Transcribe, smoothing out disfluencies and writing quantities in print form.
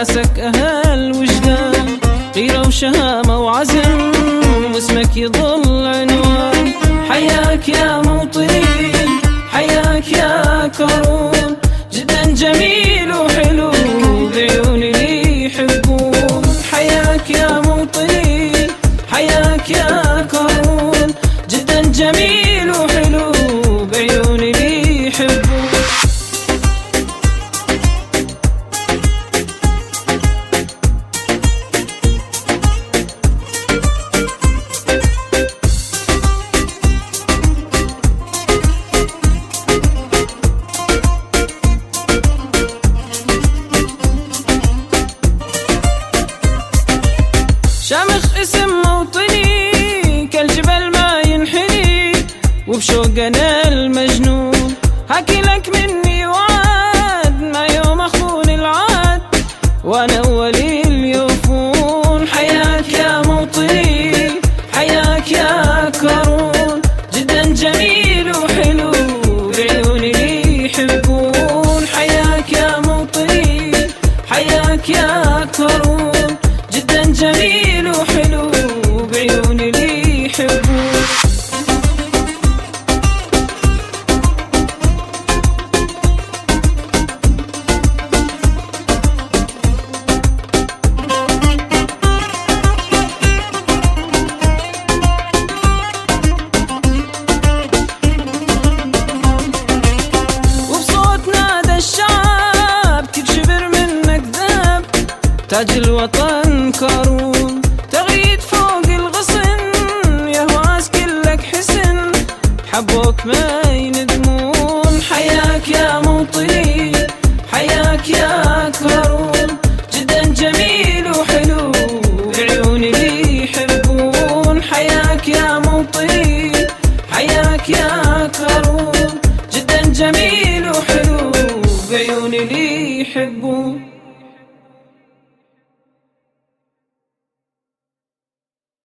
ناسك أهل وجدان، غيرة وشهامة وعزم، واسمك يظل عنوان. حياك يا موطني، حياك يا كرون، جدا جميل وحلو بعيون اللي يحبون. حياك يا موطني، حياك يا كرون، جدا جميل وحلو بعيون اللي يحبون. شامخ اسم موطني كالجبل ما ينحني، وبشوقنا المجنون حكي لك مني وعد، ما يوم اخون العهد وانا اولي اليوفون. حياك يا موطني، حياك يا كرون، جدا جميل وحلو بعيون اللي يحبون. حياك يا موطني، حياك يا كرون، جدا جميل وحلو بعيون اللي يحبون. وبصوت نادى الشعب كل شبر منك ذاب، تاج الوطن كرون، تغريد فوق الغصن، يا هواس كلك حسن، حبوك ما يندمون. حياك يا موطني، حياك يا كرون، جدا جميل وحلو بعيون اللي يحبون. حياك يا موطني، حياك يا كرون، جدا جميل وحلو بعيون اللي يحبون.